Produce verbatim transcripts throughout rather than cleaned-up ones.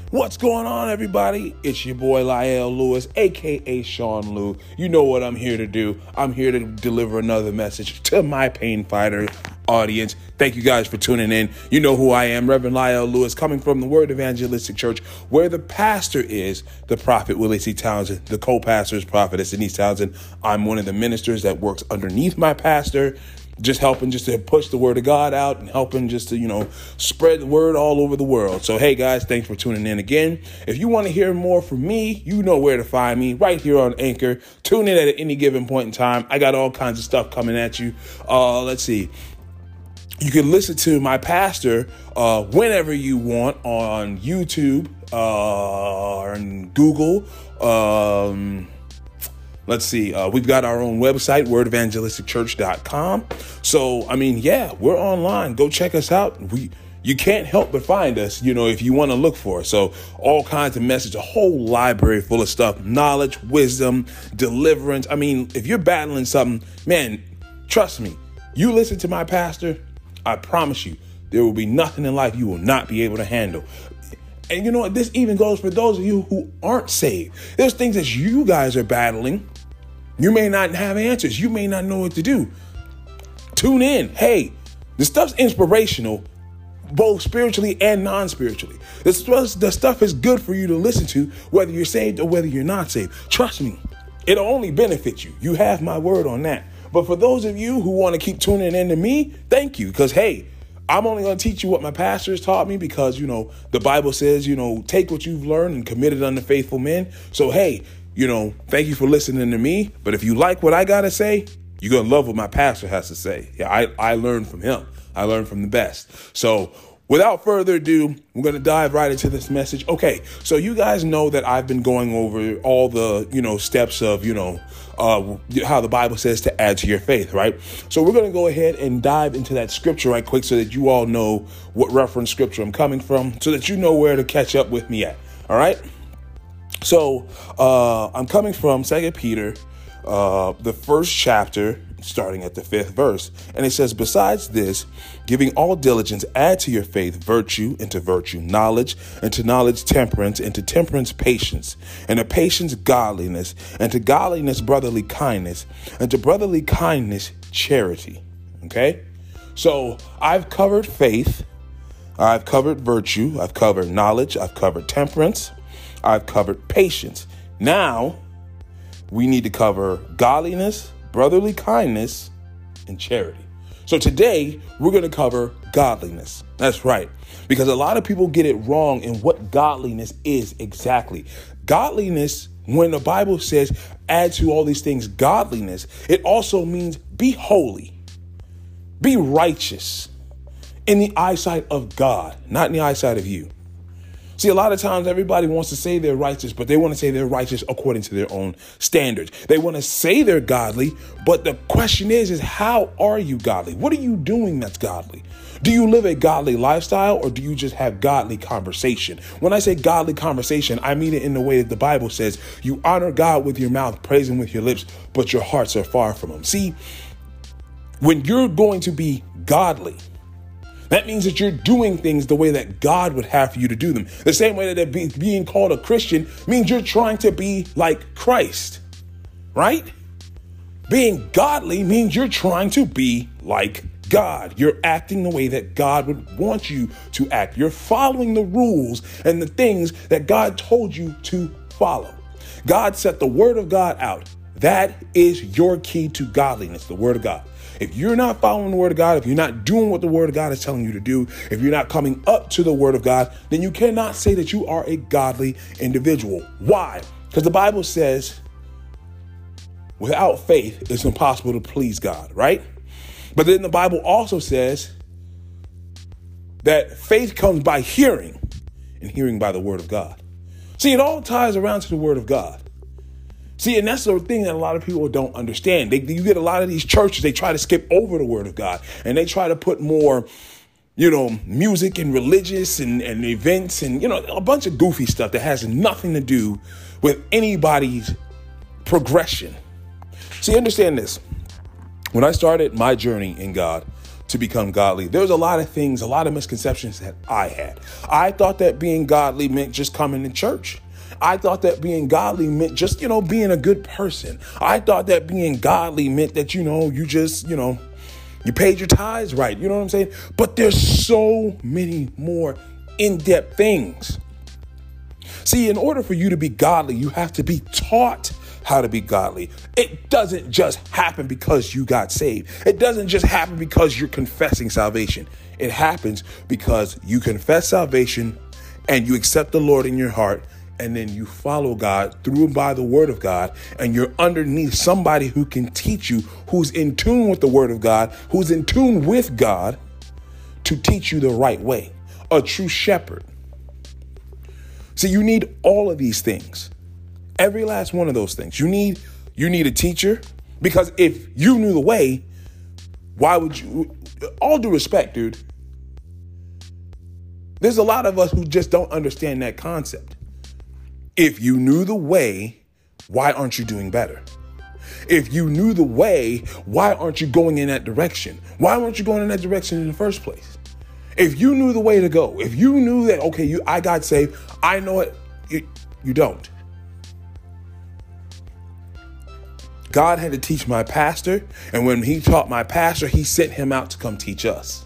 What's going on, everybody? It's your boy Lyle Lewis, aka Sean Lou. You know what I'm here to do. I'm here to deliver another message to my pain fighter audience. Thank you guys for tuning in. You know who I am, Reverend Lyle Lewis, coming from the Word Evangelistic Church, where the pastor is the prophet Willie C. Townsend, the co-pastor is prophetess Denise Townsend. I'm one of the ministers that works underneath my pastor, just helping just to push the word of God out and helping just to, you know, spread the word all over the world. So, hey, guys, thanks for tuning in again. If you want to hear more from me, you know where to find me, right here on Anchor. Tune in at any given point in time. I got all kinds of stuff coming at you. Uh, let's see. You can listen to my pastor uh, whenever you want on YouTube uh, or on Google. Um Let's see. Uh, we've got our own website, word evangelistic church dot com. So, I mean, yeah, we're online. Go check us out. We you can't help but find us, you know, if you want to look for us. So all kinds of message, a whole library full of stuff, knowledge, wisdom, deliverance. I mean, if you're battling something, man, trust me, you listen to my pastor, I promise you, there will be nothing in life you will not be able to handle. And you know what? This even goes for those of you who aren't saved. There's things that you guys are battling. You may not have answers. You may not know what to do. Tune in. Hey, the stuff's inspirational, both spiritually and non-spiritually. The stuff, the stuff is good for you to listen to, whether you're saved or whether you're not saved. Trust me, it'll only benefit you. You have my word on that. But for those of you who want to keep tuning in to me, thank you. Because, hey, I'm only going to teach you what my pastor has taught me because, you know, the Bible says, you know, take what you've learned and commit it unto faithful men. So, hey, you know, thank you for listening to me. But if you like what I got to say, you're going to love what my pastor has to say. Yeah, I, I learned from him. I learned from the best. So without further ado, we're going to dive right into this message. Okay, so you guys know that I've been going over all the, you know, steps of, you know, uh, how the Bible says to add to your faith, right? So we're going to go ahead and dive into that scripture right quick so that you all know what reference scripture I'm coming from, so that you know where to catch up with me at. All right. So uh, I'm coming from Second Peter, uh, the first chapter, starting at the fifth verse. And it says, besides this, giving all diligence, add to your faith virtue, and to virtue knowledge, and to knowledge temperance, and to temperance patience, and to patience godliness, and to godliness brotherly kindness, and to brotherly kindness charity. Okay? So I've covered faith, I've covered virtue, I've covered knowledge, I've covered temperance, I've covered patience. Now we need to cover godliness, brotherly kindness, and charity. So today we're going to cover godliness. That's right. Because a lot of people get it wrong in what godliness is exactly. Godliness, when the Bible says add to all these things godliness, it also means be holy, be righteous in the eyesight of God, not in the eyesight of you. See, a lot of times everybody wants to say they're righteous, but they want to say they're righteous according to their own standards. They want to say they're godly, but the question is, is how are you godly? What are you doing that's godly? Do you live a godly lifestyle, or do you just have godly conversation? When I say godly conversation, I mean it in the way that the Bible says you honor God with your mouth, praise him with your lips, but your hearts are far from him. See, when you're going to be godly, that means that you're doing things the way that God would have for you to do them. The same way that be, being called a Christian means you're trying to be like Christ, right? Being godly means you're trying to be like God. You're acting the way that God would want you to act. You're following the rules and the things that God told you to follow. God set the word of God out. That is your key to godliness, the word of God. If you're not following the word of God, if you're not doing what the word of God is telling you to do, if you're not coming up to the word of God, then you cannot say that you are a godly individual. Why? Because the Bible says without faith, it's impossible to please God, right? But then the Bible also says that faith comes by hearing, and hearing by the word of God. See, it all ties around to the word of God. See, and that's the thing that a lot of people don't understand. They, you get a lot of these churches, they try to skip over the word of God, and they try to put more, you know, music and religious and, and events and, you know, a bunch of goofy stuff that has nothing to do with anybody's progression. See, understand this. When I started my journey in God to become godly. There's a lot of things, a lot of misconceptions that I had. I thought that being godly meant just coming to church. I thought that being godly meant just, you know, being a good person. I thought that being godly meant that, you know, you just, you know, you paid your tithes right. You know what I'm saying? But there's so many more in-depth things. See, in order for you to be godly, you have to be taught how to be godly. It doesn't just happen because you got saved. It doesn't just happen because you're confessing salvation. It happens because you confess salvation and you accept the Lord in your heart, and then you follow God through and by the word of God, and you're underneath somebody who can teach you, who's in tune with the word of God, who's in tune with God to teach you the right way, a true shepherd. See, you need all of these things. Every last one of those things. You need you need a teacher, because if you knew the way, why would you? All due respect, dude. There's a lot of us who just don't understand that concept. If you knew the way, why aren't you doing better? If you knew the way, why aren't you going in that direction? Why weren't you going in that direction in the first place? If you knew the way to go, if you knew that, okay, you I got saved, I know it, you, you don't. God had to teach my pastor, and when he taught my pastor, he sent him out to come teach us.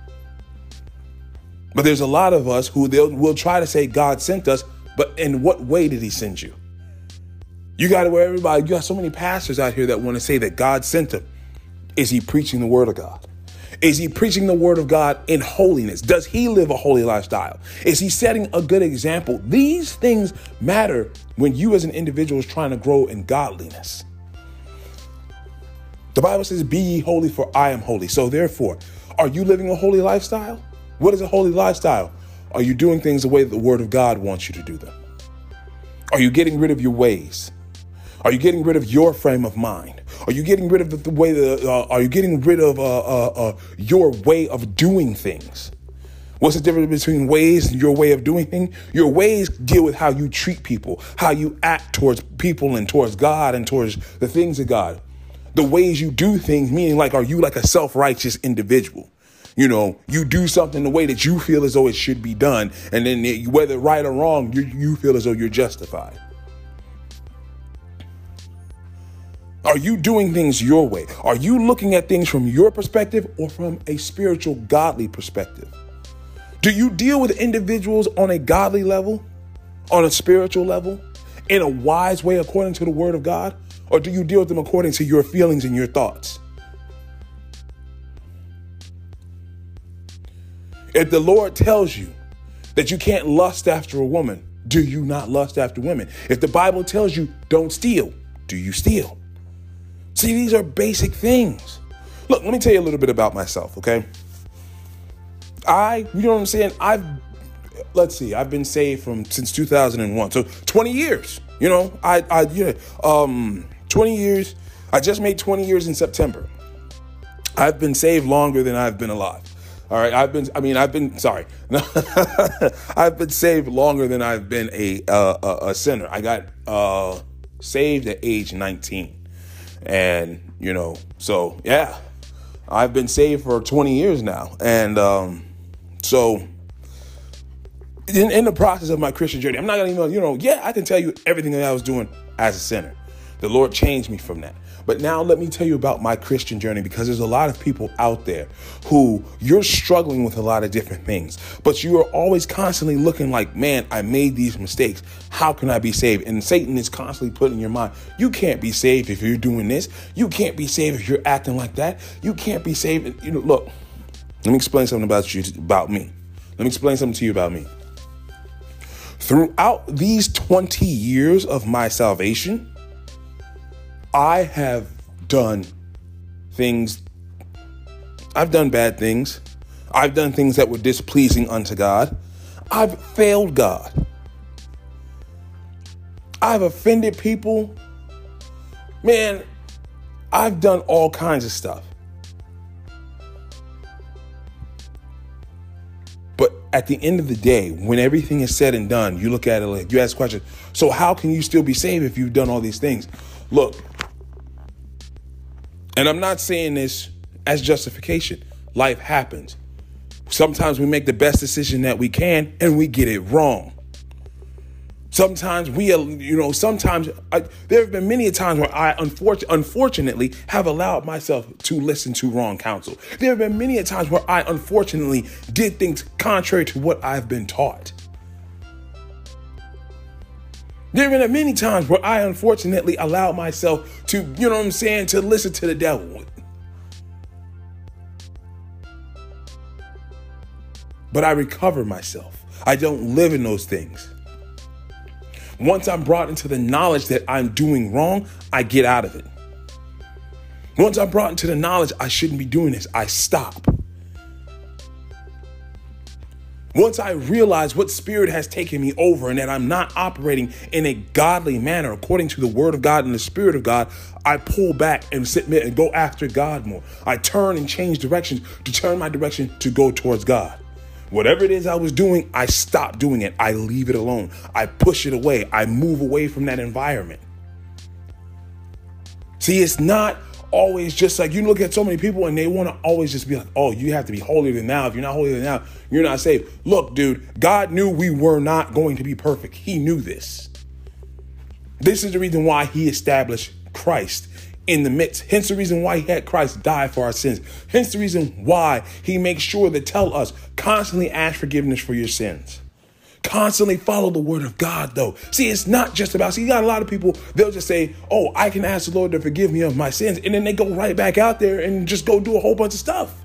But there's a lot of us who they'll will try to say God sent us, but in what way did he send you? You got to where everybody, you got so many pastors out here that want to say that God sent them. Is he preaching the word of God? Is he preaching the word of God in holiness? Does he live a holy lifestyle? Is he setting a good example? These things matter when you as an individual is trying to grow in godliness. The Bible says, be ye holy, for I am holy. So therefore, are you living a holy lifestyle? What is a holy lifestyle? Are you doing things the way that the word of God wants you to do them? Are you getting rid of your ways? Are you getting rid of your frame of mind? Are you getting rid of the, the way the, uh, are you getting rid of uh, uh, uh, your way of doing things? What's the difference between ways and your way of doing things? Your ways deal with how you treat people, how you act towards people and towards God and towards the things of God. The ways you do things, meaning like, are you like a self-righteous individual? You know, you do something the way that you feel as though it should be done. And then it, whether right or wrong, you, you feel as though you're justified. Are you doing things your way? Are you looking at things from your perspective or from a spiritual, godly perspective? Do you deal with individuals on a godly level, on a spiritual level, in a wise way according to the word of God? Or do you deal with them according to your feelings and your thoughts? If the Lord tells you that you can't lust after a woman, do you not lust after women? If the Bible tells you don't steal, do you steal? See, these are basic things. Look, let me tell you a little bit about myself, okay? I, you know what I'm saying? I've, let's see, I've been saved from since two thousand one. So twenty years, you know, I, I, yeah, um, twenty years. I just made twenty years in September. I've been saved longer than I've been alive. All right. I've been, I mean, I've been, sorry. I've been saved longer than I've been a, uh, a, a sinner. I got, uh, saved at age nineteen. And, you know, so yeah, I've been saved for twenty years now. And, um, so in, in the process of my Christian journey, I'm not going to even, you know, yeah, I can tell you everything that I was doing as a sinner. The Lord changed me from that. But now let me tell you about my Christian journey, because there's a lot of people out there who you're struggling with a lot of different things, but you are always constantly looking like, man, I made these mistakes. How can I be saved? And Satan is constantly putting in your mind, you can't be saved if you're doing this. You can't be saved if you're acting like that. You can't be saved. You know, look, let me explain something about you, about me. Let me explain something to you about me. Throughout these twenty years of my salvation, I have done things, I've done bad things. I've done things that were displeasing unto God. I've failed God. I've offended people. Man, I've done all kinds of stuff. But at the end of the day, when everything is said and done, you look at it like, you ask questions. So how can you still be saved if you've done all these things? Look, and I'm not saying this as justification. life happens. Sometimes we make the best decision that we can and we get it wrong. Sometimes we, you know, sometimes I, there have been many times where I unfortunately, unfortunately have allowed myself to listen to wrong counsel. There have been many times where I unfortunately did things contrary to what I've been taught. There have been many times where I unfortunately allowed myself to, you know what I'm saying, to listen to the devil. But I recover myself. I don't live in those things. Once I'm brought into the knowledge that I'm doing wrong, I get out of it. Once I'm brought into the knowledge I shouldn't be doing this, I stop. Once I realize what spirit has taken me over and that I'm not operating in a godly manner according to the word of God and the spirit of God, I pull back and submit and go after God more. I turn and change directions to turn my direction to go towards God. Whatever it is I was doing, I stop doing it. I leave it alone. I push it away. I move away from that environment. See, it's not always just like you look at so many people and they want to always just be like, oh, you have to be holier than thou. If you're not holier than thou, you're not saved. Look, dude, God knew we were not going to be perfect. He knew this. This is the reason why he established Christ in the midst. Hence the reason why he had Christ die for our sins. Hence the reason why he makes sure to tell us constantly ask forgiveness for your sins. Constantly follow the word of God, though. See, it's not just about, see, you got a lot of people, they'll just say, oh, I can ask the Lord to forgive me of my sins. And then they go right back out there and just go do a whole bunch of stuff.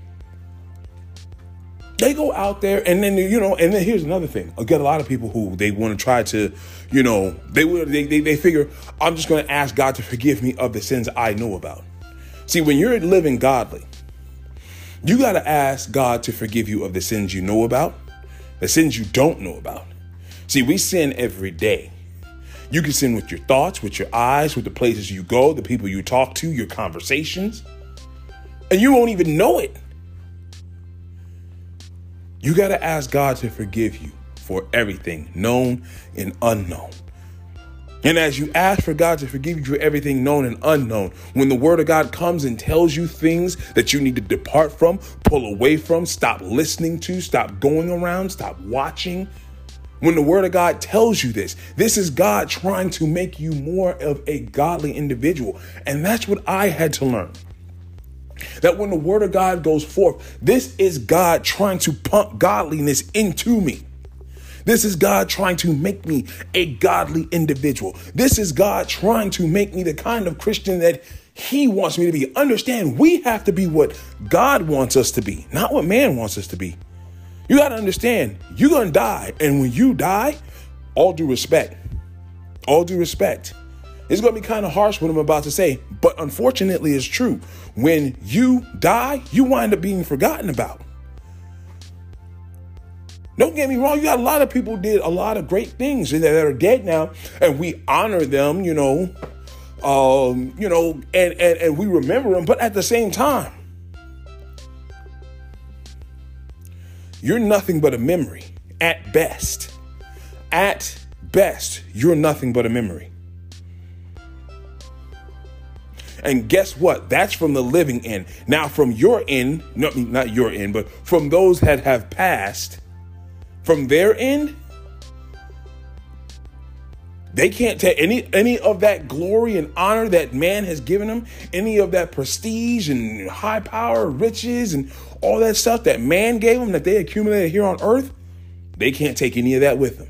They go out there and then, you know, and then here's another thing. I get a lot of people who they want to try to, you know, they would they, they, they figure I'm just going to ask God to forgive me of the sins I know about. See, when you're living godly, you got to ask God to forgive you of the sins you know about, the sins you don't know about. See, we sin every day. You can sin with your thoughts, with your eyes, with the places you go, the people you talk to, your conversations, and you won't even know it. You got to ask God to forgive you for everything known and unknown. And as you ask for God to forgive you for everything known and unknown, when the word of God comes and tells you things that you need to depart from, pull away from, stop listening to, stop going around, stop watching. When the word of God tells you this, this is God trying to make you more of a godly individual. And that's what I had to learn. That when the word of God goes forth, this is God trying to pump godliness into me. This is God trying to make me a godly individual. This is God trying to make me the kind of Christian that he wants me to be. Understand, we have to be what God wants us to be, not what man wants us to be. You got to understand, you're going to die. And when you die, all due respect, all due respect. It's going to be kind of harsh what I'm about to say, but unfortunately it's true. When you die, you wind up being forgotten about. Don't get me wrong. You got a lot of people who did a lot of great things that are dead now, and we honor them, you know, um, you know, and, and, and we remember them. But at the same time, you're nothing but a memory at best. At best, you're nothing but a memory. And guess what? That's from the living end. Now, from your end, no, not your end, but from those that have passed, from their end, they can't take any any of that glory and honor that man has given them, any of that prestige and high power, riches, and all that stuff that man gave them that they accumulated here on earth. They can't take any of that with them.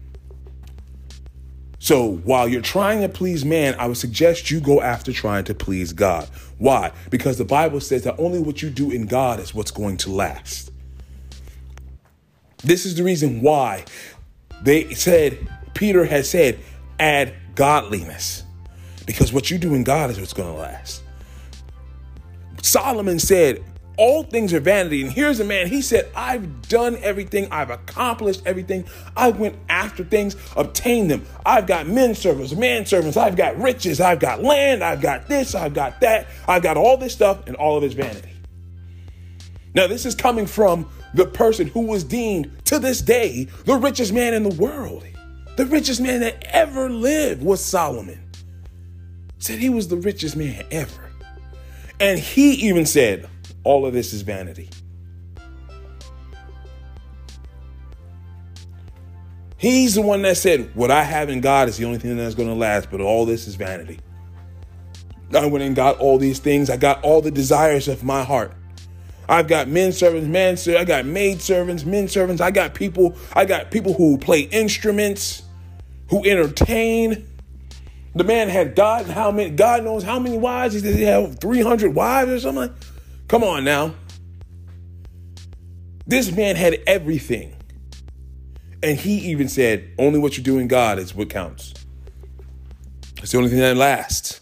So while you're trying to please man, I would suggest you go after trying to please God. Why? Because the Bible says that only what you do in God is what's going to last. This is the reason why they said, Peter has said, add godliness. Because what you do in God is what's going to last. Solomon said, all things are vanity. And here's a man, he said, I've done everything. I've accomplished everything. I went after things, obtained them. I've got men servants, man servants. I've got riches. I've got land. I've got this. I've got that. I've got all this stuff, and all of it's vanity. Now, this is coming from the person who was deemed to this day the richest man in the world. The richest man that ever lived was Solomon. Said he was the richest man ever. And he even said, all of this is vanity. He's the one that said, what I have in God is the only thing that's going to last, but all this is vanity. I went and got all these things. I got all the desires of my heart. I've got men servants, man servants. I got maid servants, men servants. I got people. I got people who play instruments, who entertain. The man had God, how many? God knows how many wives. He said he had three hundred wives or something. Come on now. This man had everything. And he even said, only what you do in God is what counts. It's the only thing that lasts.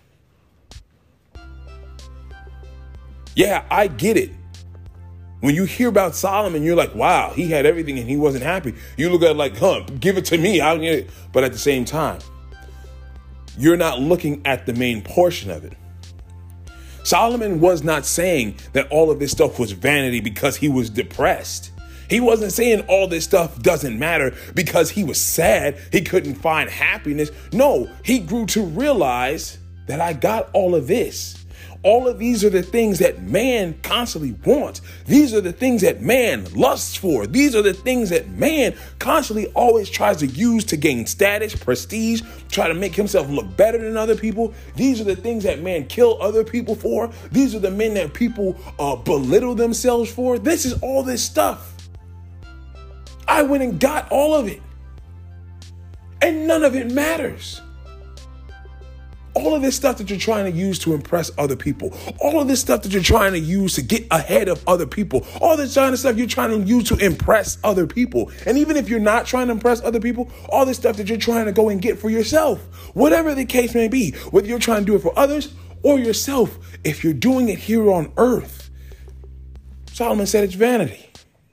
Yeah, I get it. When you hear about Solomon, you're like, wow, he had everything and he wasn't happy. You look at it like, huh, give it to me. I'll get it. But at the same time, you're not looking at the main portion of it. Solomon was not saying that all of this stuff was vanity because he was depressed. He wasn't saying all this stuff doesn't matter because he was sad. He couldn't find happiness. No, he grew to realize that I got all of this. All of these are the things that man constantly wants. These are the things that man lusts for. These are the things that man constantly always tries to use to gain status, prestige, try to make himself look better than other people. These are the things that man kill other people for. These are the men that people uh, belittle themselves for. This is all this stuff. I went and got all of it. And none of it matters. All of this stuff that you're trying to use to impress other people, all of this stuff that you're trying to use to get ahead of other people, all this kind of stuff you're trying to use to impress other people. And even if you're not trying to impress other people, all this stuff that you're trying to go and get for yourself, whatever the case may be, whether you're trying to do it for others or yourself, if you're doing it here on earth, Solomon said it's vanity.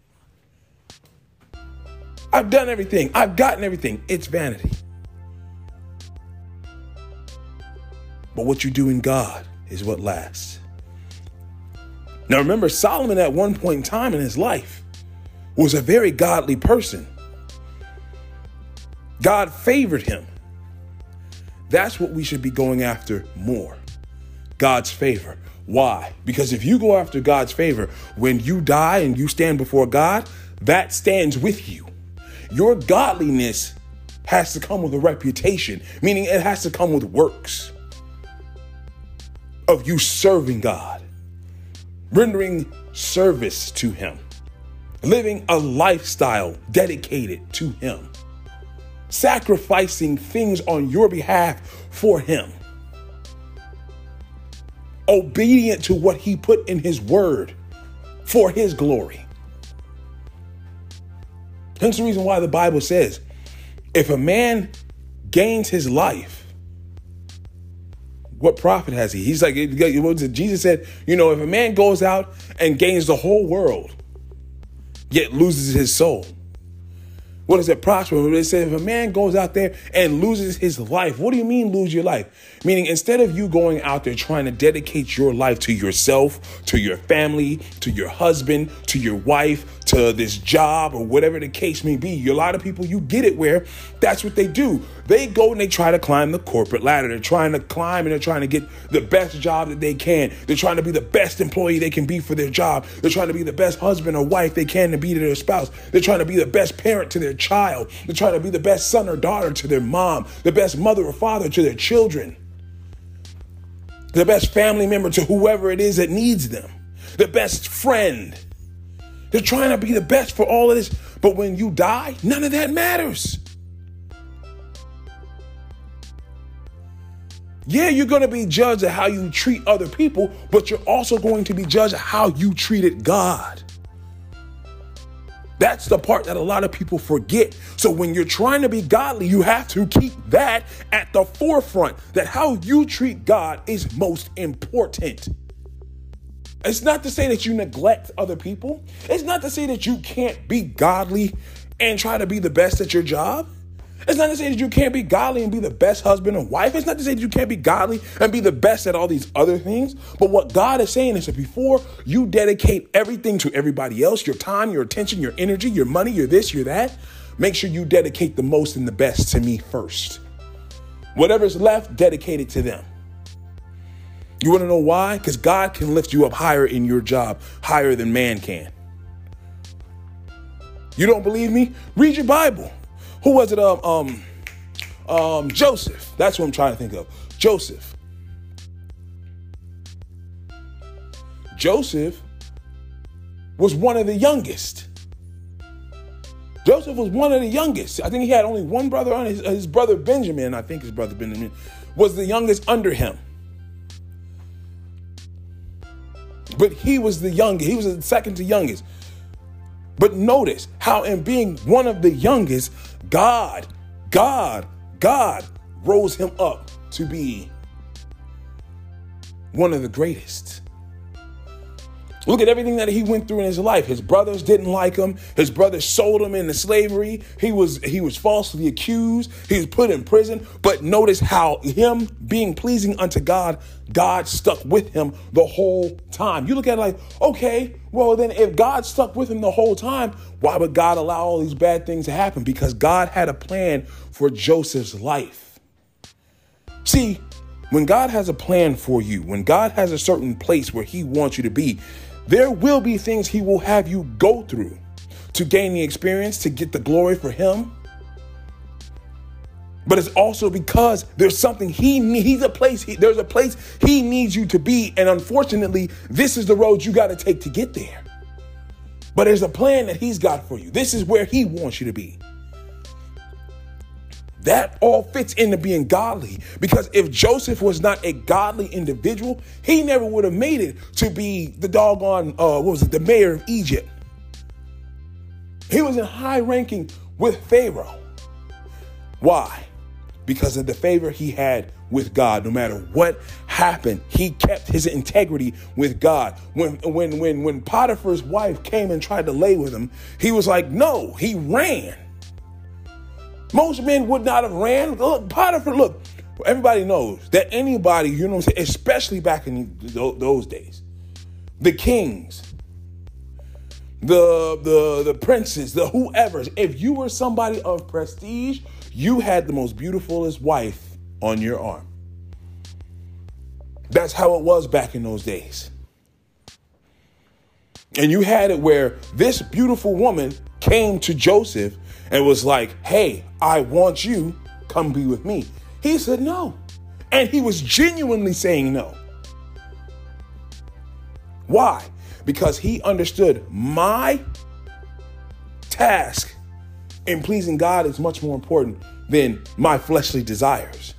I've done everything. I've gotten everything. It's vanity. But what you do in God is what lasts. Now remember, Solomon at one point in time in his life was a very godly person. God favored him. That's what we should be going after more. God's favor. Why? Because if you go after God's favor, when you die and you stand before God, that stands with you. Your godliness has to come with a reputation, meaning it has to come with works of you serving God, rendering service to him, living a lifestyle dedicated to him, sacrificing things on your behalf for him, obedient to what he put in his word for his glory. Hence the reason why the Bible says, if a man gains his life, what profit has he? He's like, Jesus said, you know, if a man goes out and gains the whole world, yet loses his soul, what does it prosper? They said, if a man goes out there and loses his life, what do you mean lose your life? Meaning, instead of you going out there trying to dedicate your life to yourself, to your family, to your husband, to your wife, to this job, or whatever the case may be, a lot of people, you get it where that's what they do. They go and they try to climb the corporate ladder. They're trying to climb and they're trying to get the best job that they can. They're trying to be the best employee they can be for their job. They're trying to be the best husband or wife they can to be to their spouse. They're trying to be the best parent to their child. They're trying to be the best son or daughter to their mom, the best mother or father to their children, the best family member to whoever it is that needs them, the best friend. They're trying to be the best for all of this. But when you die, none of that matters. Yeah, you're going to be judged at how you treat other people, but you're also going to be judged at how you treated God. That's the part that a lot of people forget. So when you're trying to be godly, you have to keep that at the forefront, that how you treat God is most important. It's not to say that you neglect other people. It's not to say that you can't be godly and try to be the best at your job. It's not to say that you can't be godly and be the best husband and wife. It's not to say that you can't be godly and be the best at all these other things. But what God is saying is that before you dedicate everything to everybody else, your time, your attention, your energy, your money, your this, your that, make sure you dedicate the most and the best to me first. Whatever's left, dedicate it to them. You want to know why? Because God can lift you up higher in your job, higher than man can. You don't believe me? Read your Bible. Who was it? Um, um, um, Joseph. That's what I'm trying to think of. Joseph. Joseph was one of the youngest. Joseph was one of the youngest. I think he had only one brother on his, his brother Benjamin. I think his brother Benjamin was the youngest under him. But he was the youngest. He was the second to youngest. But notice how in being one of the youngest, God, God, God rose him up to be one of the greatest. Look at everything that he went through in his life. His brothers didn't like him. His brothers sold him into slavery. He was he was falsely accused. He was put in prison. But notice how him being pleasing unto God, God stuck with him the whole time. You look at it like, okay, well, then if God stuck with him the whole time, why would God allow all these bad things to happen? Because God had a plan for Joseph's life. See, when God has a plan for you, when God has a certain place where he wants you to be, there will be things he will have you go through to gain the experience, to get the glory for him. But it's also because there's something he needs. He's a place. He, there's a place he needs you to be. And unfortunately, this is the road you got to take to get there. But there's a plan that he's got for you. This is where he wants you to be. That all fits into being godly, because if Joseph was not a godly individual, he never would have made it to be the doggone, uh, what was it, the mayor of Egypt. He was in high ranking with Pharaoh. Why? Because of the favor he had with God. No matter what happened, he kept his integrity with God. When, when, when, when Potiphar's wife came and tried to lay with him, he was like, no, he ran. Most men would not have ran. Look, Potiphar, look, everybody knows that anybody, you know what I'm saying, especially back in those days, the kings, the, the, the princes, the whoever's, if you were somebody of prestige, you had the most beautifulest wife on your arm. That's how it was back in those days. And you had it where this beautiful woman came to Joseph and was like, hey, I want you, come be with me. He said no. And he was genuinely saying no. Why? Because he understood my task in pleasing God is much more important than my fleshly desires.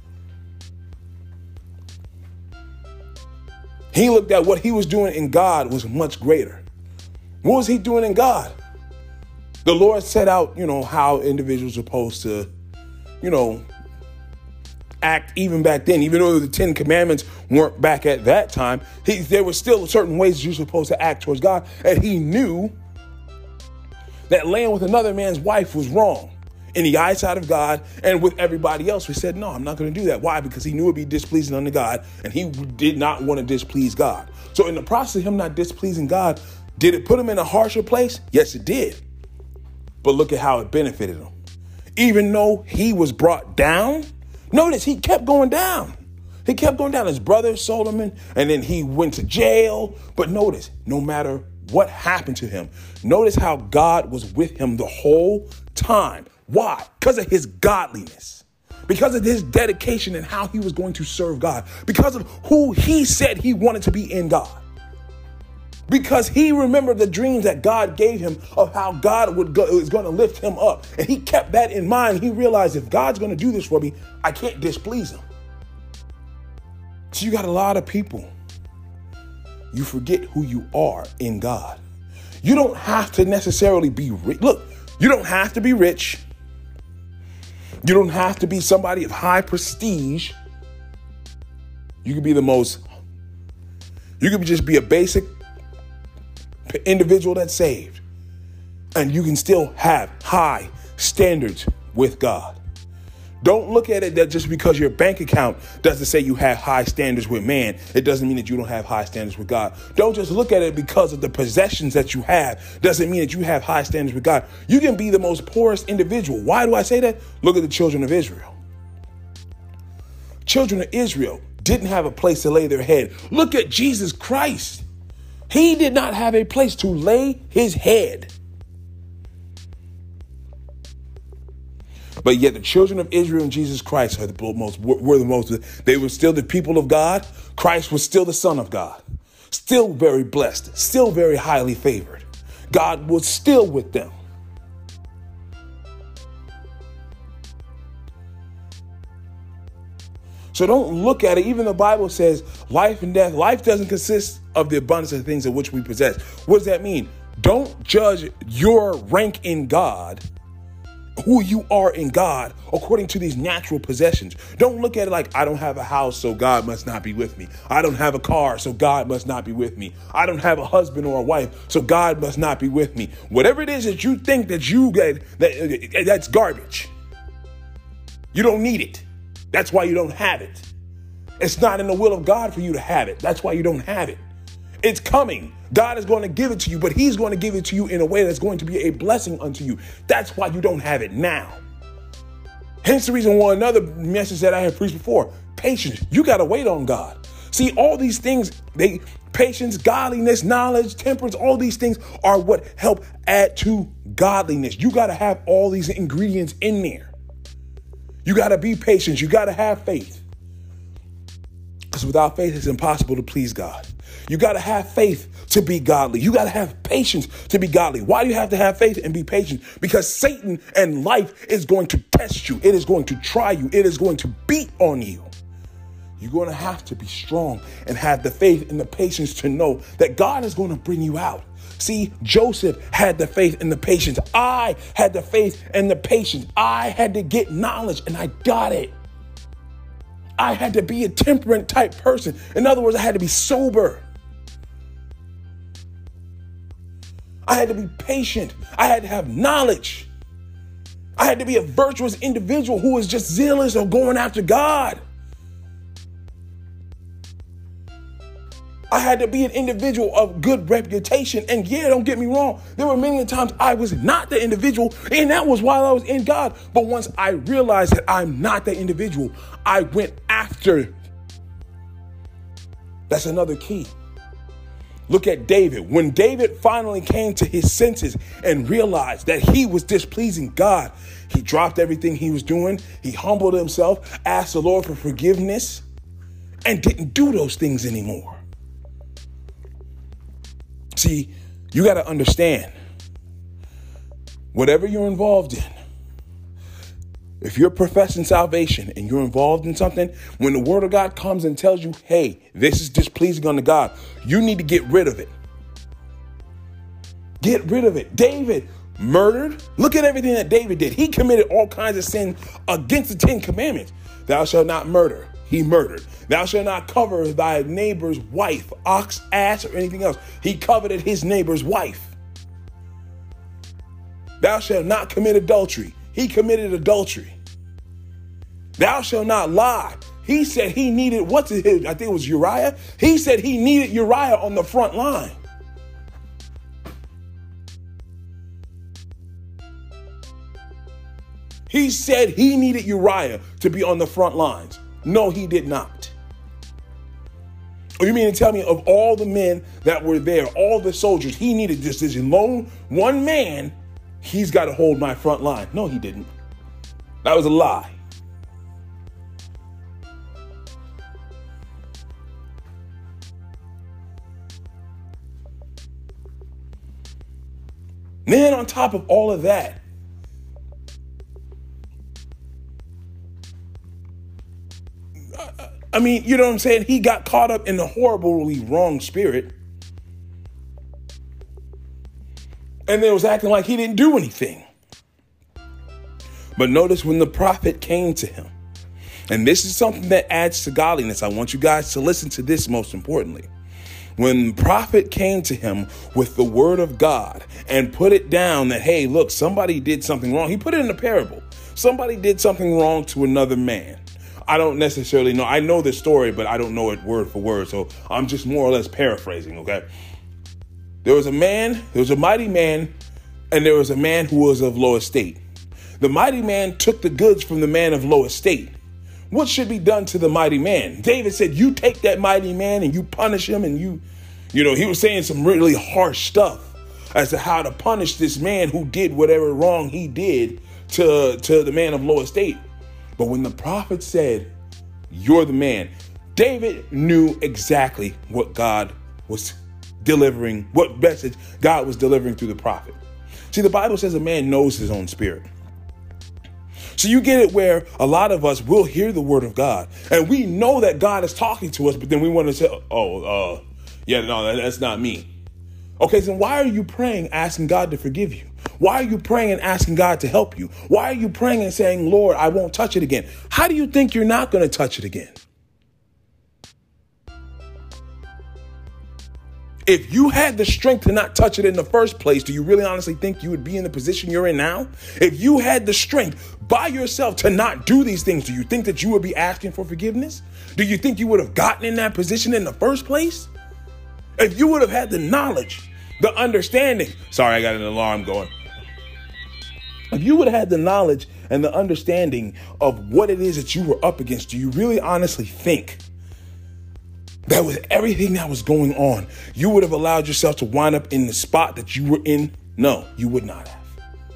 He looked at what he was doing in God was much greater. What was he doing in God? The Lord set out, you know, how individuals are supposed to, you know, act even back then. Even though the Ten Commandments weren't back at that time, he, there were still certain ways you're supposed to act towards God. And he knew that laying with another man's wife was wrong in the eyesight of God and with everybody else. We said, no, I'm not going to do that. Why? Because he knew it'd be displeasing unto God, and he did not want to displease God. So in the process of him not displeasing God, did it put him in a harsher place? Yes, it did. But look at how it benefited him. Even though he was brought down, notice he kept going down. He kept going down. His brother sold him in, and then he went to jail. But notice, no matter what happened to him, notice how God was with him the whole time. Why? Because of his godliness. Because of his dedication and how he was going to serve God. Because of who he said he wanted to be in God. Because he remembered the dreams that God gave him of how God would go, was going to lift him up. And he kept that in mind. He realized if God's going to do this for me, I can't displease him. So you got a lot of people. You forget who you are in God. You don't have to necessarily be rich. Look, you don't have to be rich. You don't have to be somebody of high prestige. You could be the most, you could just be a basic individual that's saved, and you can still have high standards with God. Don't look at it that just because your bank account doesn't say you have high standards with man, it doesn't mean that you don't have high standards with God. Don't just look at it because of the possessions that you have doesn't mean that you have high standards with God. You can be the most poorest individual. Why do I say that? Look at the children of Israel. Children of Israel didn't have a place to lay their head. Look at Jesus Christ. He did not have a place to lay his head. But yet the children of Israel and Jesus Christ are the most, were the most, they were still the people of God. Christ was still the Son of God, still very blessed, still very highly favored. God was still with them. So don't look at it. Even the Bible says life and death. Life doesn't consist of the abundance of things in which we possess. What does that mean? Don't judge your rank in God, who you are in God, according to these natural possessions. Don't look at it like, I don't have a house, so God must not be with me. I don't have a car, so God must not be with me. I don't have a husband or a wife, so God must not be with me. Whatever it is that you think that you get, that, that's garbage. You don't need it. That's why you don't have it. It's not in the will of God for you to have it. That's why you don't have it. It's coming. God is going to give it to you, but he's going to give it to you in a way that's going to be a blessing unto you. That's why you don't have it now. Hence the reason why another message that I have preached before, patience. You got to wait on God. See, all these things, they patience, godliness, knowledge, temperance, all these things are what help add to godliness. You got to have all these ingredients in there. You got to be patient. You got to have faith. Because without faith, it's impossible to please God. You got to have faith to be godly. You got to have patience to be godly. Why do you have to have faith and be patient? Because Satan and life is going to test you. It is going to try you. It is going to beat on you. You're going to have to be strong and have the faith and the patience to know that God is going to bring you out. See, Joseph had the faith and the patience. I had the faith and the patience. I had to get knowledge and I got it. I had to be a temperate type person. In other words, I had to be sober. I had to be patient. I had to have knowledge. I had to be a virtuous individual who was just zealous or going after God. I had to be an individual of good reputation. And yeah, don't get me wrong. There were many times I was not the individual, and that was while I was in God. But once I realized that I'm not the individual, I went after. That's another key. Look at David. When David finally came to his senses and realized that he was displeasing God, he dropped everything he was doing. He humbled himself, asked the Lord for forgiveness, and didn't do those things anymore. See, you got to understand, whatever you're involved in, if you're professing salvation and you're involved in something, when the word of God comes and tells you, hey, this is displeasing unto God, you need to get rid of it. Get rid of it. David murdered. Look at everything that David did. He committed all kinds of sin against the Ten Commandments. Thou shalt not murder. He murdered. Thou shalt not cover thy neighbor's wife, ox, ass, or anything else. He coveted his neighbor's wife. Thou shalt not commit adultery. He committed adultery. Thou shalt not lie. He said he needed, what's his, I think it was Uriah. He said he needed Uriah on the front line. He said he needed Uriah to be on the front lines. No, he did not. Or you mean to tell me of all the men that were there, all the soldiers, he needed just this lone one man, he's got to hold my front line. No, he didn't. That was a lie. Then on top of all of that, I mean, you know what I'm saying? He got caught up in the horribly wrong spirit. And they was acting like he didn't do anything. But notice when the prophet came to him, and this is something that adds to godliness. I want you guys to listen to this most importantly. When the prophet came to him with the word of God and put it down that, hey, look, somebody did something wrong. He put it in a parable. Somebody did something wrong to another man. I don't necessarily know. I know the story, but I don't know it word for word. So I'm just more or less paraphrasing. OK, there was a man, there was a mighty man, and there was a man who was of low estate. The mighty man took the goods from the man of low estate, What should be done to the mighty man? David said, you take that mighty man and you punish him, and you, you know, he was saying some really harsh stuff as to how to punish this man who did whatever wrong he did to, to the man of low estate. But when the prophet said, you're the man, David knew exactly what God was delivering, what message God was delivering through the prophet. See, the Bible says a man knows his own spirit. So you get it where a lot of us will hear the word of God and we know that God is talking to us, but then we want to say, oh, uh, yeah, no, that, that's not me. Okay, so why are you praying, asking God to forgive you? Why are you praying and asking God to help you? Why are you praying and saying, Lord, I won't touch it again? How do you think you're not going to touch it again? If you had the strength to not touch it in the first place, do you really honestly think you would be in the position you're in now? If you had the strength by yourself to not do these things, do you think that you would be asking for forgiveness? Do you think you would have gotten in that position in the first place? If you would have had the knowledge, the understanding, sorry, I got an alarm going. If you would have had the knowledge and the understanding of what it is that you were up against, do you really honestly think that with everything that was going on, you would have allowed yourself to wind up in the spot that you were in? No, you would not have.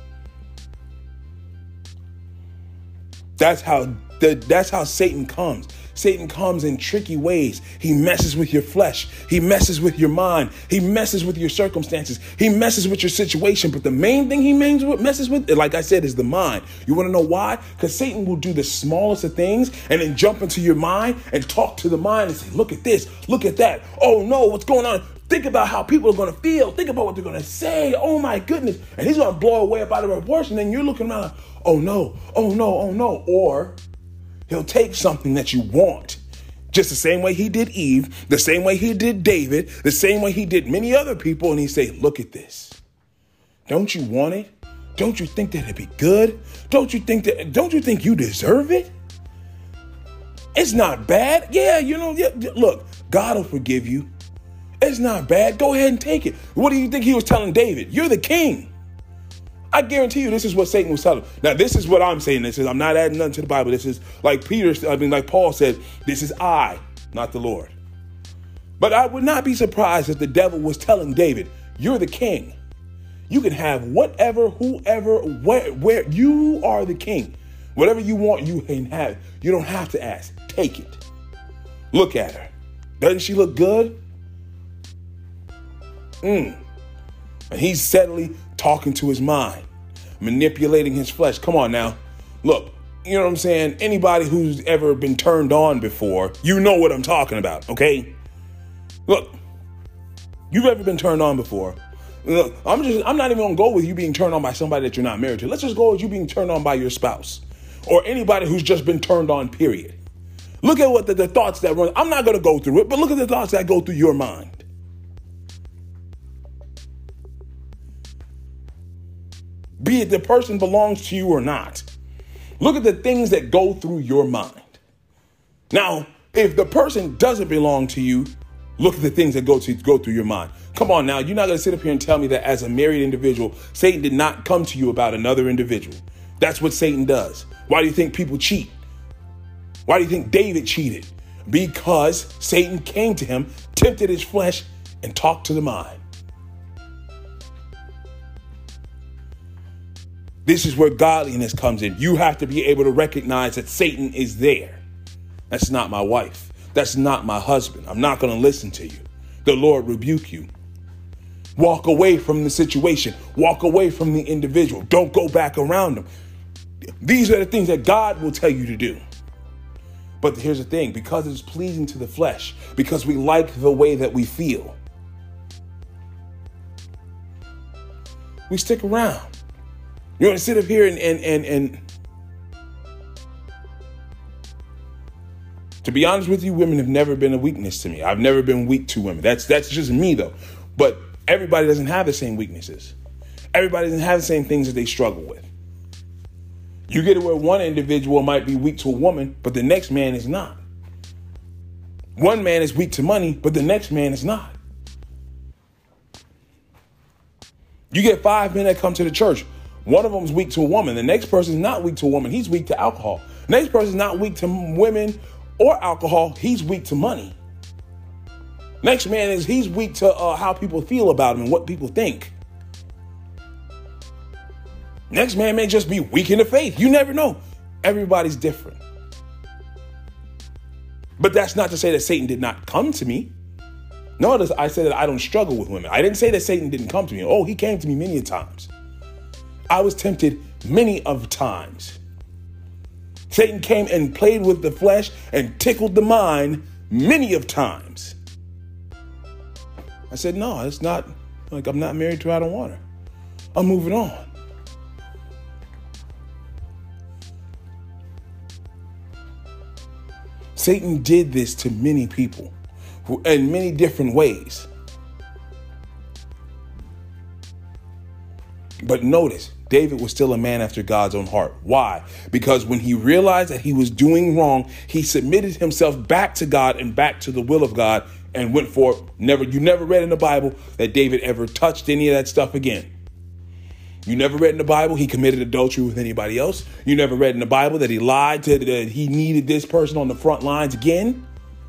That's how the, that's how Satan comes. Satan comes in tricky ways. He messes with your flesh. He messes with your mind. He messes with your circumstances. He messes with your situation. But the main thing he messes with, like I said, is the mind. You want to know why? Because Satan will do the smallest of things and then jump into your mind and talk to the mind and say, look at this, look at that. Oh no, what's going on? Think about how people are going to feel. Think about what they're going to say. Oh my goodness. And he's going to blow away up out of proportion. And you're looking around like, oh no, oh no, oh no. Or he'll take something that you want, just the same way he did Eve, the same way he did David, the same way he did many other people. And he say, look at this. Don't you want it? Don't you think that it'd be good? Don't you think that, don't you think you deserve it? It's not bad. Yeah, you know, yeah, look, God will forgive you. It's not bad. Go ahead and take it. What do you think he was telling David? You're the king. I guarantee you this is what Satan was telling him. Now, this is what I'm saying. This is, I'm not adding nothing to the Bible. This is like Peter, I mean, like Paul said, this is I, not the Lord. But I would not be surprised if the devil was telling David, you're the king. You can have whatever, whoever, where, where you are the king. Whatever you want, you can have. You don't have to ask. Take it. Look at her. Doesn't she look good? Mm. And he's steadily talking to his mind, manipulating his flesh. Come on now. Look, you know what I'm saying? Anybody who's ever been turned on before, you know what I'm talking about, okay? Look, you've ever been turned on before. Look, I'm just, I'm not even gonna go with you being turned on by somebody that you're not married to. Let's just go with you being turned on by your spouse or anybody who's just been turned on, period. Look at what the, the thoughts that run. I'm not gonna go through it, but look at the thoughts that go through your mind. Be it the person belongs to you or not. Look at the things that go through your mind. Now, if the person doesn't belong to you, look at the things that go to go through your mind. Come on now, you're not going to sit up here and tell me that as a married individual, Satan did not come to you about another individual. That's what Satan does. Why do you think people cheat? Why do you think David cheated? Because Satan came to him, tempted his flesh, and talked to the mind. This is where godliness comes in. You have to be able to recognize that Satan is there. That's not my wife. That's not my husband. I'm not going to listen to you. The Lord rebuke you. Walk away from the situation. Walk away from the individual. Don't go back around them. These are the things that God will tell you to do. But here's the thing, because it's pleasing to the flesh, because we like the way that we feel, we stick around. You want to sit up here and, and, and, and to be honest with you, women have never been a weakness to me. I've never been weak to women. That's, that's just me though. But everybody doesn't have the same weaknesses. Everybody doesn't have the same things that they struggle with. You get it where one individual might be weak to a woman, but the next man is not. One man is weak to money, but the next man is not. You get five men that come to the church. One of them is weak to a woman. The next person is not weak to a woman. He's weak to alcohol. Next person is not weak to women or alcohol. He's weak to money. Next man is he's weak to uh, how people feel about him and what people think. Next man may just be weak in the faith. You never know. Everybody's different. But that's not to say that Satan did not come to me. Notice I said that I don't struggle with women. I didn't say that Satan didn't come to me. Oh, he came to me many times. I was tempted many of times. Satan came and played with the flesh and tickled the mind many of times. I said, no, it's not like I'm not married to her. I don't want her. I'm moving on. Satan did this to many people who, in many different ways. But notice, David was still a man after God's own heart. Why? Because when he realized that he was doing wrong, he submitted himself back to God and back to the will of God and went for it. Never, you never read in the Bible that David ever touched any of that stuff again. You never read in the Bible he committed adultery with anybody else. You never read in the Bible that he lied to that he needed this person on the front lines again.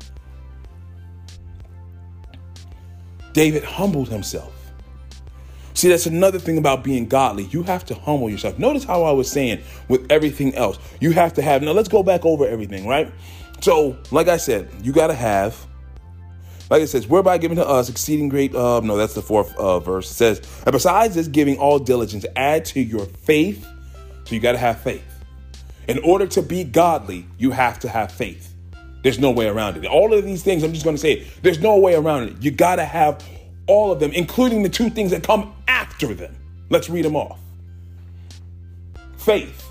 David humbled himself. See, that's another thing about being godly. You have to humble yourself. Notice how I was saying with everything else, you have to have. Now, let's go back over everything, right? So, like I said, you got to have. Like it says, whereby given to us exceeding great, uh, no, that's the fourth uh, verse. It says, and besides this, giving all diligence, add to your faith. So you got to have faith. In order to be godly, you have to have faith. There's no way around it. All of these things, I'm just going to say it. There's no way around it. You got to have all of them, including the two things that come after them. Let's read them off. Faith,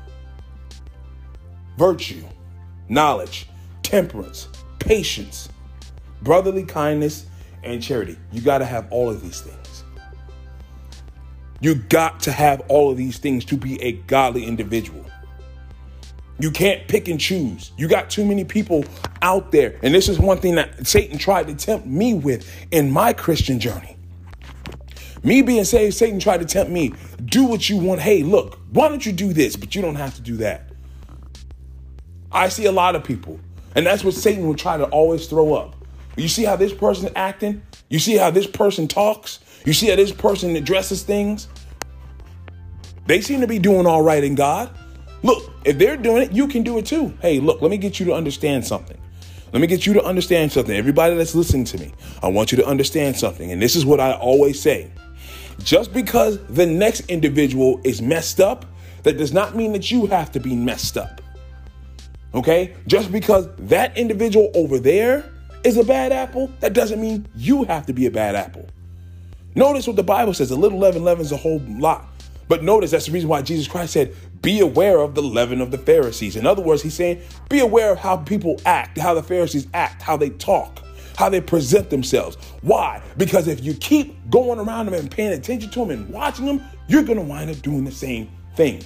virtue, knowledge, temperance, patience, brotherly kindness, and charity. You got to have all of these things. You got to have all of these things to be a godly individual. You can't pick and choose. You got too many people out there. And this is one thing that Satan tried to tempt me with in my Christian journey. Me being saved, Satan tried to tempt me. Do what you want. Hey, look, why don't you do this? But you don't have to do that. I see a lot of people. And that's what Satan will try to always throw up. You see how this person is acting? You see how this person talks? You see how this person addresses things? They seem to be doing all right in God. Look, if they're doing it, you can do it too. Hey, look, let me get you to understand something. Let me get you to understand something. Everybody that's listening to me, I want you to understand something. And this is what I always say. Just because the next individual is messed up, that does not mean that you have to be messed up. Okay? Just because that individual over there is a bad apple, that doesn't mean you have to be a bad apple. Notice what the Bible says. A little leaven leavens a whole lot. But notice that's the reason why Jesus Christ said, be aware of the leaven of the Pharisees. In other words, he's saying, be aware of how people act, how the Pharisees act, how they talk, how they present themselves. Why? Because if you keep going around them and paying attention to them and watching them, you're going to wind up doing the same thing.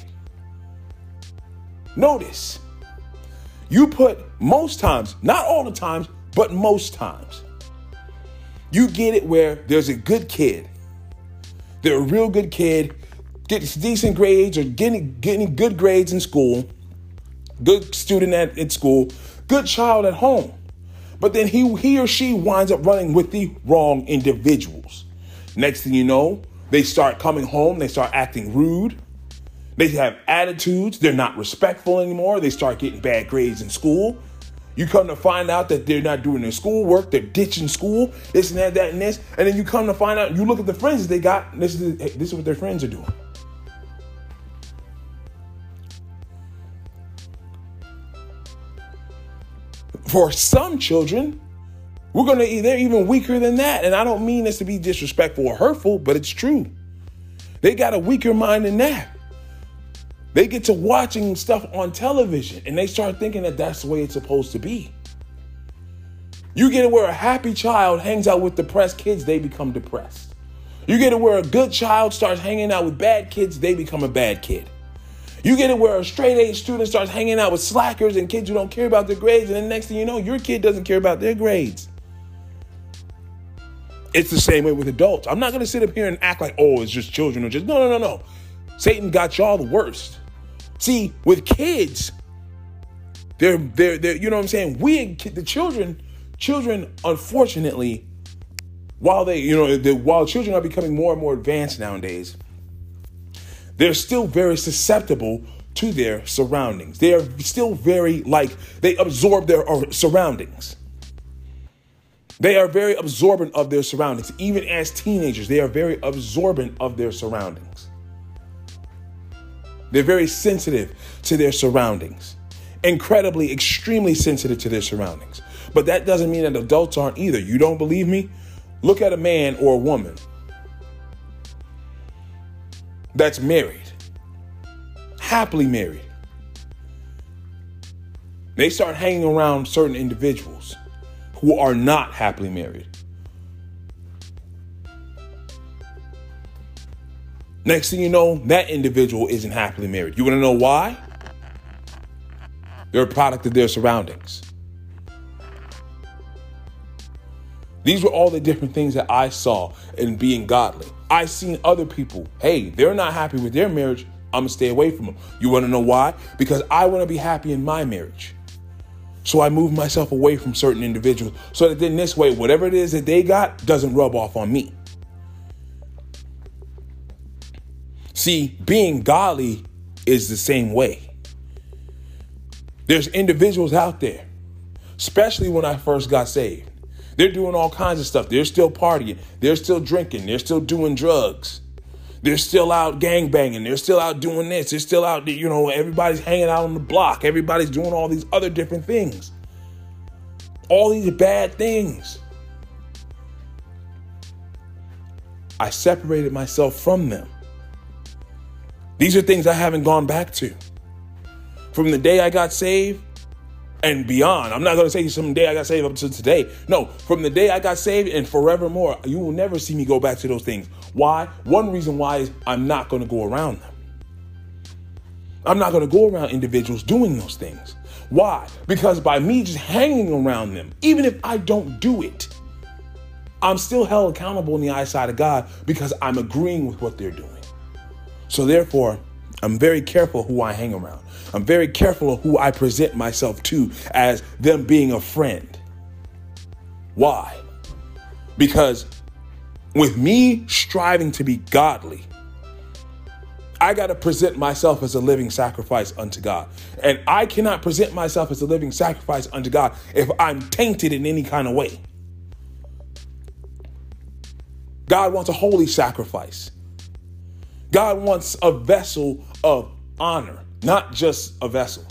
Notice, you put most times, not all the times, but most times, you get it where there's a good kid. They're a real good kid, gets decent grades or getting, getting good grades in school, good student at, at school, good child at home. But then he, he or she winds up running with the wrong individuals. Next thing you know, they start coming home. They start acting rude. They have attitudes. They're not respectful anymore. They start getting bad grades in school. You come to find out that they're not doing their schoolwork. They're ditching school, this and that, that and this. And then you come to find out, you look at the friends that they got. This is, hey, this is what their friends are doing. For some children, we're going to, they're even weaker than that. And I don't mean this to be disrespectful or hurtful, but it's true. They got a weaker mind than that. They get to watching stuff on television and they start thinking that that's the way it's supposed to be. You get it where a happy child hangs out with depressed kids, they become depressed. You get it where a good child starts hanging out with bad kids, they become a bad kid. You get it where a straight A student starts hanging out with slackers and kids who don't care about their grades. And then next thing you know, your kid doesn't care about their grades. It's the same way with adults. I'm not going to sit up here and act like, oh, it's just children or just, no, no, no, no. Satan got y'all the worst. See, with kids, They're, they're, they're, you know what I'm saying? We, the children, children, unfortunately, while they, you know, the, while children are becoming more and more advanced nowadays, they're still very susceptible to their surroundings. They are still very, like, they absorb their surroundings. They are very absorbent of their surroundings. Even as teenagers, they are very absorbent of their surroundings. They're very sensitive to their surroundings. Incredibly, extremely sensitive to their surroundings. But that doesn't mean that adults aren't either. You don't believe me? Look at a man or a woman that's married, happily married. They start hanging around certain individuals who are not happily married. Next thing you know, that individual isn't happily married. You want to know why? They're a product of their surroundings. These were all the different things that I saw in being godly. I seen other people, hey, they're not happy with their marriage. I'm going to stay away from them. You want to know why? Because I want to be happy in my marriage. So I move myself away from certain individuals so that then this way, whatever it is that they got doesn't rub off on me. See, being godly is the same way. There's individuals out there, especially when I first got saved. They're doing all kinds of stuff. They're still partying. They're still drinking. They're still doing drugs. They're still out gangbanging. They're still out doing this. They're still out, you know, everybody's hanging out on the block. Everybody's doing all these other different things. All these bad things. I separated myself from them. These are things I haven't gone back to. From the day I got saved and beyond. I'm not going to say some day I got saved up to today. No, from the day I got saved and forevermore, you will never see me go back to those things. Why? One reason why is I'm not going to go around them. I'm not going to go around individuals doing those things. Why? Because by me just hanging around them, even if I don't do it, I'm still held accountable in the eyesight of God because I'm agreeing with what they're doing. So therefore, I'm very careful who I hang around. I'm very careful of who I present myself to as them being a friend. Why? Because with me striving to be godly, I got to present myself as a living sacrifice unto God. And I cannot present myself as a living sacrifice unto God if I'm tainted in any kind of way. God wants a holy sacrifice. God wants a vessel of honor, not just a vessel.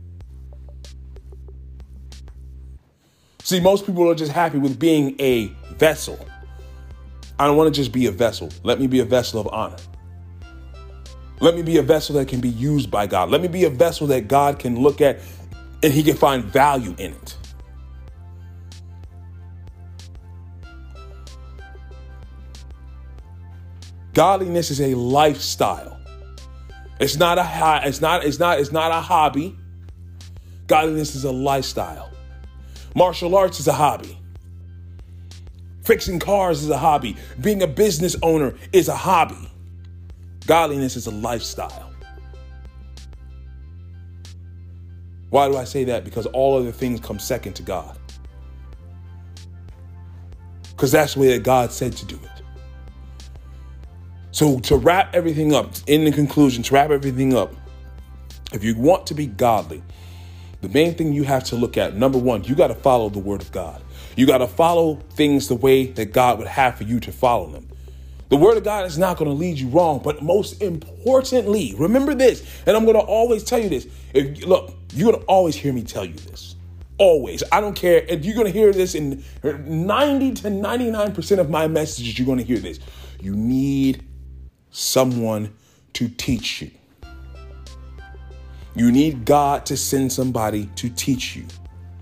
See, most people are just happy with being a vessel. I don't want to just be a vessel. Let me be a vessel of honor. Let me be a vessel that can be used by God. Let me be a vessel that God can look at and he can find value in it. Godliness is a lifestyle. It's not a high, it's not, it's not, it's not a hobby. Godliness is a lifestyle. Martial arts is a hobby. Fixing cars is a hobby. Being a business owner is a hobby. Godliness is a lifestyle. Why do I say that? Because all other things come second to God. Because that's the way that God said to do it. So to wrap everything up, in the conclusion, to wrap everything up, if you want to be godly, the main thing you have to look at, number one, you got to follow the word of God. You got to follow things the way that God would have for you to follow them. The word of God is not going to lead you wrong. But most importantly, remember this, and I'm going to always tell you this. If look, you're going to always hear me tell you this. Always. I don't care if you're going to hear this in ninety to ninety-nine percent of my messages. You're going to hear this. You need someone to teach you. You need God to send somebody to teach you.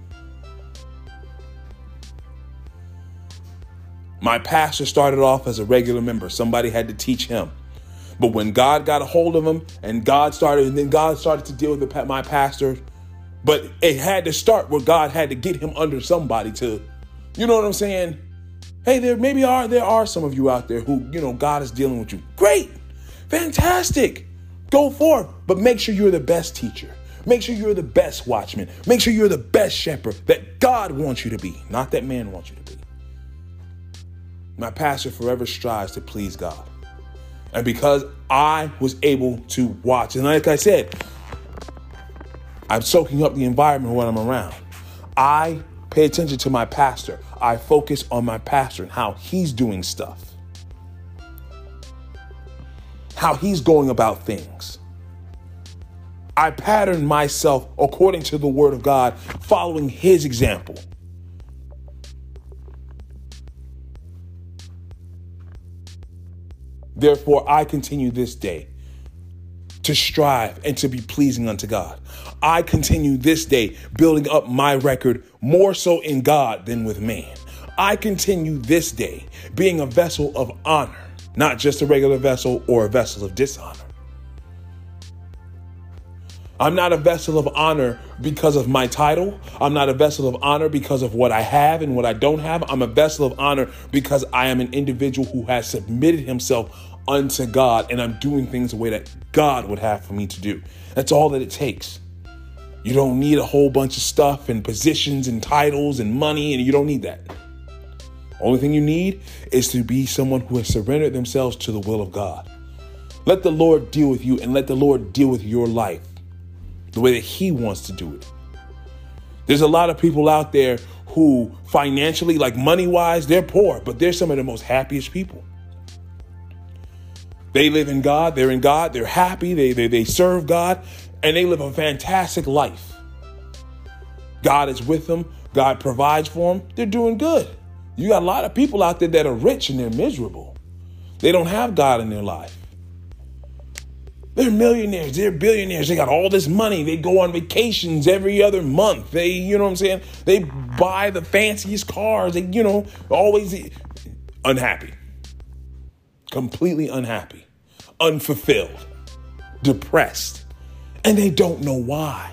My pastor started off as a regular member. Somebody had to teach him. But when God got a hold of him and God started, and then God started to deal with the, my pastor, but it had to start where God had to get him under somebody to, you know what I'm saying? Hey, there maybe are there are some of you out there who, you know, God is dealing with you. Great. Fantastic. Go forth. But make sure you're the best teacher. Make sure you're the best watchman. Make sure you're the best shepherd that God wants you to be, not that man wants you to be. My pastor forever strives to please God. And because I was able to watch, and like I said, I'm soaking up the environment when I'm around. I pay attention to my pastor. I focus on my pastor and how he's doing stuff, how he's going about things. I pattern myself according to the word of God, following his example. Therefore, I continue this day to strive and to be pleasing unto God. I continue this day building up my record more so in God than with man. I continue this day being a vessel of honor, not just a regular vessel or a vessel of dishonor. I'm not a vessel of honor because of my title. I'm not a vessel of honor because of what I have and what I don't have. I'm a vessel of honor because I am an individual who has submitted himself unto God, and I'm doing things the way that God would have for me to do. That's all that it takes. You don't need a whole bunch of stuff and positions and titles and money, and you don't need that. Only thing you need is to be someone who has surrendered themselves to the will of God. Let the Lord deal with you and let the Lord deal with your life the way that he wants to do it. There's a lot of people out there who financially, like money wise, they're poor, but they're some of the most happiest people. They live in God. They're in God. They're happy. They, they, they serve God and they live a fantastic life. God is with them. God provides for them. They're doing good. You got a lot of people out there that are rich and they're miserable. They don't have God in their life. They're millionaires. They're billionaires. They got all this money. They go on vacations every other month. They, you know what I'm saying? They buy the fanciest cars. They, you know, always unhappy. Completely unhappy. Unfulfilled. Depressed. And they don't know why.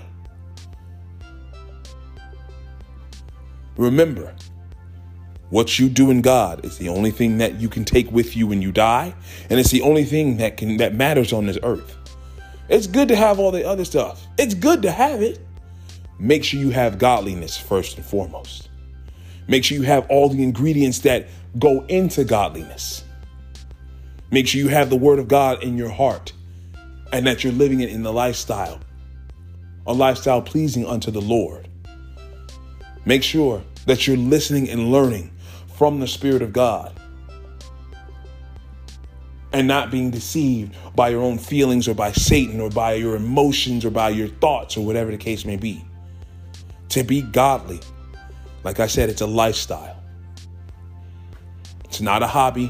Remember, what you do in God is the only thing that you can take with you when you die. And it's the only thing that can that matters on this earth. It's good to have all the other stuff. It's good to have it. Make sure you have godliness first and foremost. Make sure you have all the ingredients that go into godliness. Make sure you have the word of God in your heart and that you're living it in the lifestyle, a lifestyle pleasing unto the Lord. Make sure that you're listening and learning from the Spirit of God and not being deceived by your own feelings or by Satan or by your emotions or by your thoughts or whatever the case may be. To be godly, like I said, it's a lifestyle. It's not a hobby.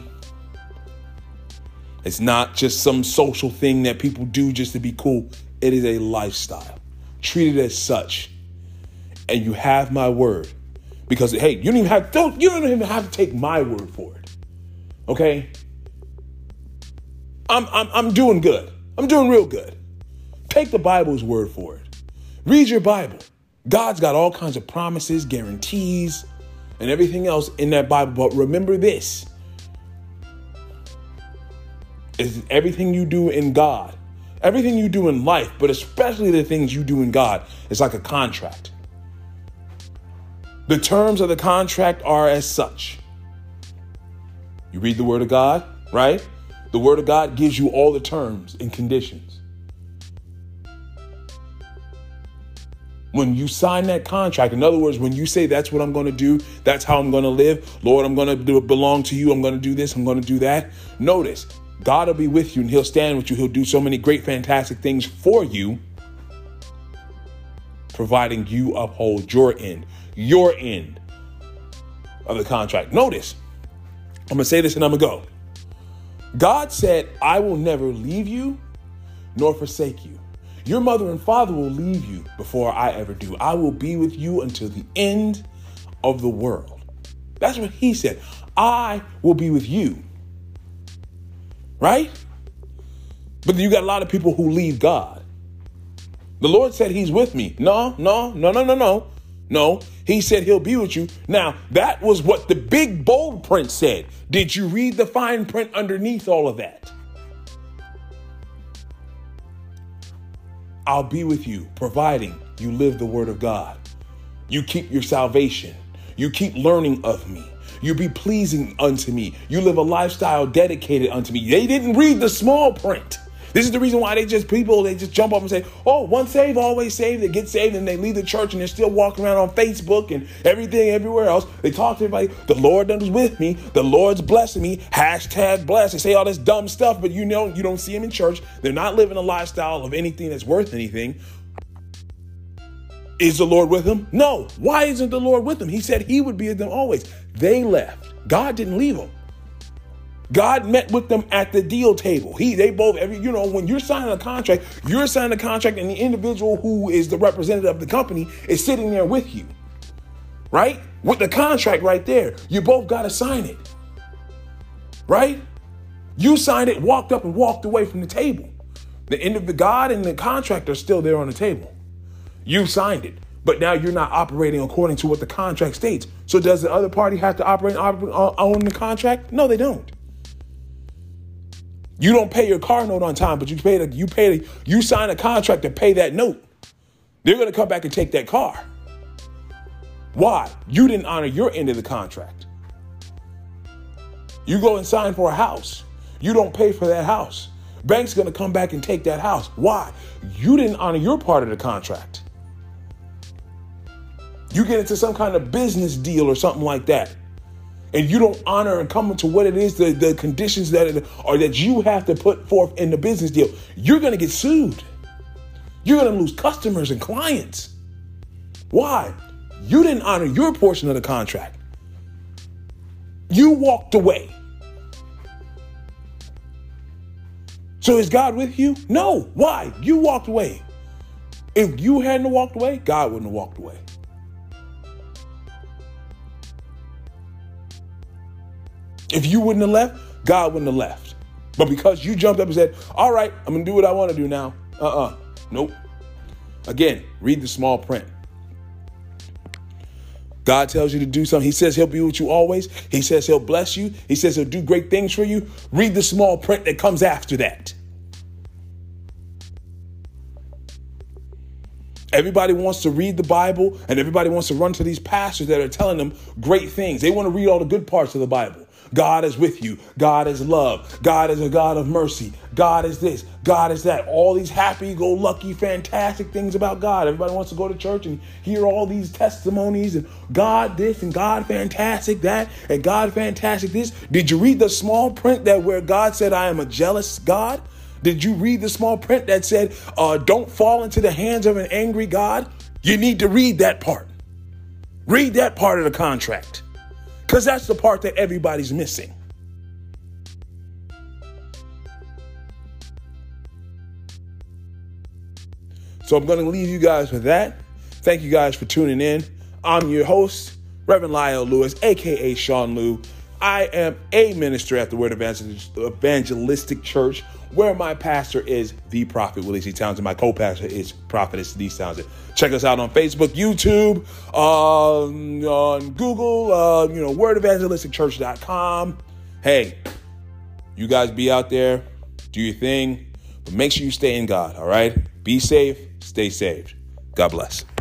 It's not just some social thing that people do just to be cool. It is a lifestyle. Treat it as such. And you have my word. Because, hey, you don't even have don't you don't even have to take my word for it. Okay? I'm I'm I'm doing good. I'm doing real good. Take the Bible's word for it. Read your Bible. God's got all kinds of promises, guarantees, and everything else in that Bible. But remember this. Is everything you do in God, everything you do in life, but especially the things you do in God, is like a contract. The terms of the contract are as such. You read the word of God, right? The word of God gives you all the terms and conditions. When you sign that contract, in other words, when you say that's what I'm going to do, that's how I'm going to live. Lord, I'm going to do, belong to you. I'm going to do this. I'm going to do that. Notice, God will be with you and he'll stand with you. He'll do so many great, fantastic things for you, providing you uphold your end, your end of the contract. Notice, I'm going to say this and I'm going to go. God said, I will never leave you nor forsake you. Your mother and father will leave you before I ever do. I will be with you until the end of the world. That's what he said. I will be with you. Right? But you got a lot of people who leave God. The Lord said he's with me. No, no, no, no, no, no. No, he said he'll be with you. Now, that was what the big bold print said. Did you read the fine print underneath all of that? I'll be with you, providing you live the word of God. You keep your salvation. You keep learning of me. You be pleasing unto me. You live a lifestyle dedicated unto me. They didn't read the small print. This is the reason why they just people, they just jump up and say, oh, once saved, always saved. They get saved and they leave the church and they're still walking around on Facebook and everything everywhere else. They talk to everybody. The Lord is with me. The Lord's blessing me. Hashtag blessed. They say all this dumb stuff, but you know, you don't see them in church. They're not living a lifestyle of anything that's worth anything. Is the Lord with them? No. Why isn't the Lord with them? He said he would be with them always. They left. God didn't leave them. God met with them at the deal table. He, they both, every, you know, when you're signing a contract, you're signing a contract and the individual who is the representative of the company is sitting there with you, right? With the contract right there. You both got to sign it, right? You signed it, walked up and walked away from the table. The end of the God and the contract are still there on the table. You signed it, but now you're not operating according to what the contract states. So does the other party have to operate on the contract? No, they don't. You don't pay your car note on time, but you pay the, you pay the, you sign a contract to pay that note. They're going to come back and take that car. Why? You didn't honor your end of the contract. You go and sign for a house. You don't pay for that house. Bank's going to come back and take that house. Why? You didn't honor your part of the contract. You get into some kind of business deal or something like that, and you don't honor and come into what it is, the, the conditions that it, or that you have to put forth in the business deal, you're going to get sued. You're going to lose customers and clients. Why? You didn't honor your portion of the contract. You walked away. So is God with you? No. Why? You walked away. If you hadn't walked away, God wouldn't have walked away. If you wouldn't have left, God wouldn't have left. But because you jumped up and said, all right, I'm going to do what I want to do now. Uh-uh. Nope. Again, read the small print. God tells you to do something. He says he'll be with you always. He says he'll bless you. He says he'll do great things for you. Read the small print that comes after that. Everybody wants to read the Bible and everybody wants to run to these pastors that are telling them great things. They want to read all the good parts of the Bible. God is with you. God is love. God is a God of mercy. God is this. God is that. All these happy-go-lucky, fantastic things about God. Everybody wants to go to church and hear all these testimonies and God this and God fantastic that and God fantastic this. Did you read the small print that where God said, I am a jealous God? Did you read the small print that said, uh, don't fall into the hands of an angry God? You need to read that part. Read that part of the contract. Because that's the part that everybody's missing. So I'm going to leave you guys with that. Thank you guys for tuning in. I'm your host, Reverend Lyle Lewis, a k a. Sean Lew. I am a minister at the Word Evangelistic Church, where my pastor is the Prophet Willie C. Townsend. My co-pastor is Prophetess Denise Townsend. Check us out on Facebook, YouTube, um, on Google, uh, you know, word evangelistic church dot com. Hey, you guys be out there, do your thing, but make sure you stay in God, all right? Be safe, stay saved. God bless.